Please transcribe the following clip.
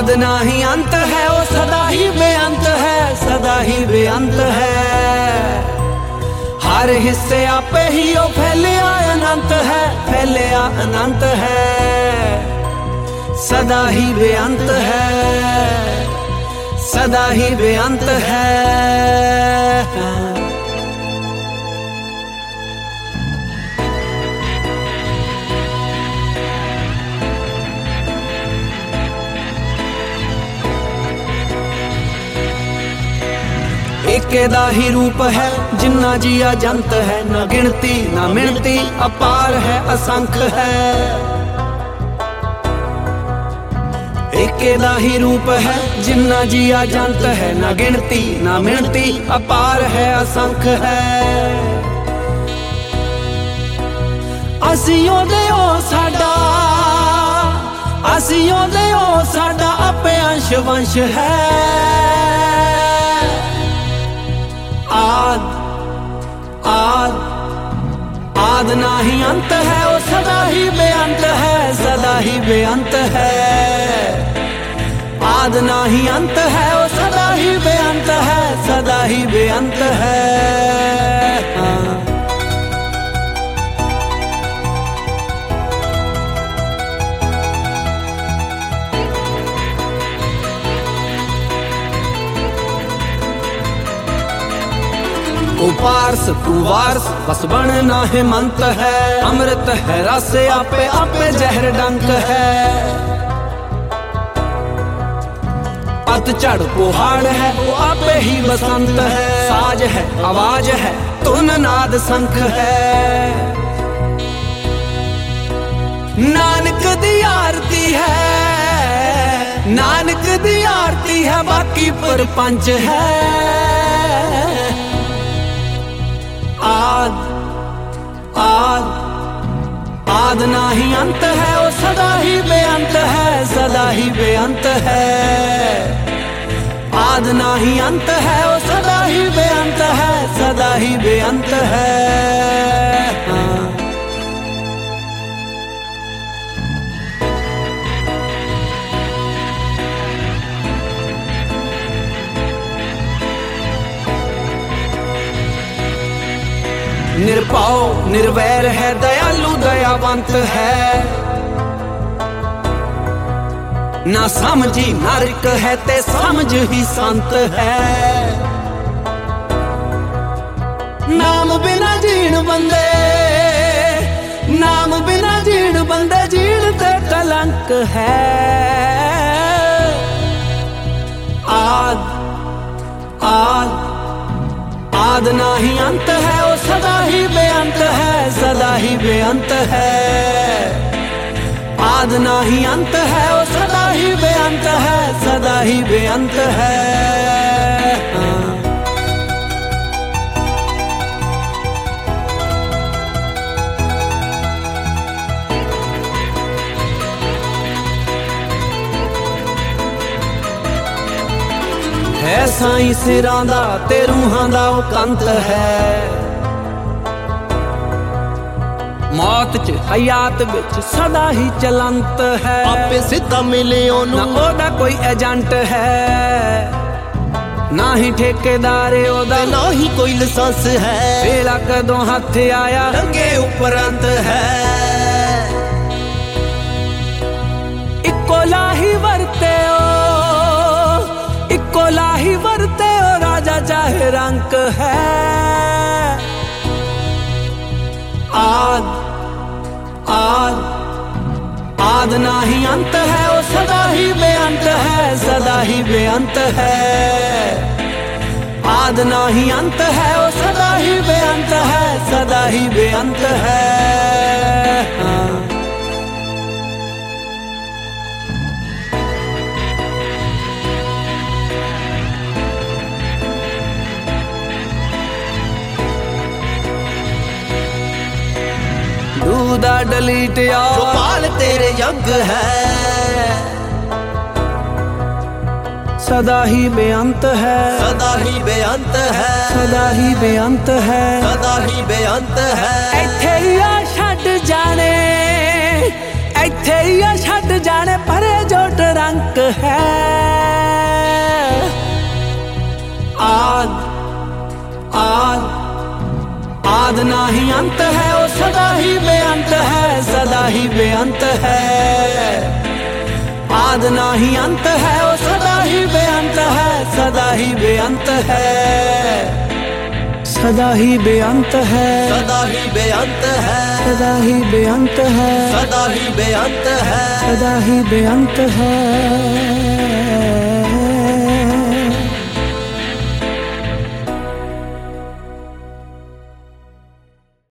आद ना ही अंत है, वो सदा ही बेअंत है, सदा ही बेअंत है। हर हिस्से आपे ही वो फैलिया अनंत है, फैलिया अनंत है। सदा ही बेअंत है, सदा ही बेअंत है। एके दा ही रूप है जिन्ना जिया जंत है, न गिनती न मिणती अपार है असंख्य है। एके दा ही रूप है जिन्ना जिया जंत है, न गिनती न मिणती अपार है असंख्य है। असियों दे ओ साडा, असियों दे ओ साडा आपे अंश वंश है। आद आद आद ना ही अंत है, वो सदा ही बेअंत है, सदा ही बेअंत है। आद ना ही अंत है, वो सदा ही बेअंत है, सदा ही बेअंत है। ओ पारस तू वारस बस बनना हेमंत है। अमृत है रस आपे आपे जहर डंक है। पतझड़ पहाड़ है वो आपे ही बसंत है। साज है आवाज है धुन नाद शंख है। नानक दी आरती है, नानक दी आरती है, बाकी परपंच है। आद आद आद ना ही अंत है, वो सदा ही बेअंत है, सदा ही बेअंत है। आद ना ही अंत है, वो सदा ही बेअंत है, सदा ही बेअंत है। निर्भाव निर्वैर है, दयालु दयावंत है। ना समझी नरक है ते समझ ही संत है। नाम बिना जीण बंदे, नाम बिना जीण बंदे, जीण ते कलंक है। आद आद आद ना ही अंत है, वो सदा ही बेअंत है, सदा ही बेअंत है। आद ना ही अंत है, वो सदा ही बेअंत है, सदा ही बेअंत है। है साईं सिरां दा ते रूहां दा ओ कंत है। मौत च हयात विच सदा ही चलंत है। आपे सिद्धा मिले ओनू, ना ओदा कोई एजेंट है, ना ही ठेकेदार ओदा, ना ही कोई लाइसेंस है। वेला कदों हथ आया रंगे उपरंत है। इक्को लाही वरते ओ, इक्को लाही वरते ओ, राजा चाहे रंक है। आद आद आद ना ही अंत है, वो सदा ही बेअंत है, सदा ही बेअंत है। आद ना ही अंत है, वो सदा ही बेअंत है, सदा ही बेअंत है। दूधा डलीट जो पाल तेरे यज्ञ है। सदा ही बेअंत है, सदा ही बेअंत है, सदा ही बेअंत है, सदा ही बेअंत है। इत्थे ही आ छड्ड जाने, इत्थे ही आ छड्ड जाने, परे जो टरंक है। ना ही अंत है, वो सदा ही बेअंत है, सदा ही बेअंत है। आद ना ही अंत है, वो सदा ही बेअंत है, सदा ही बेअंत है, सदा ही बेअंत है, सदा ही बेअंत है, सदा ही बेअंत है, सदा ही बेअंत है, सदा ही बेअंत है।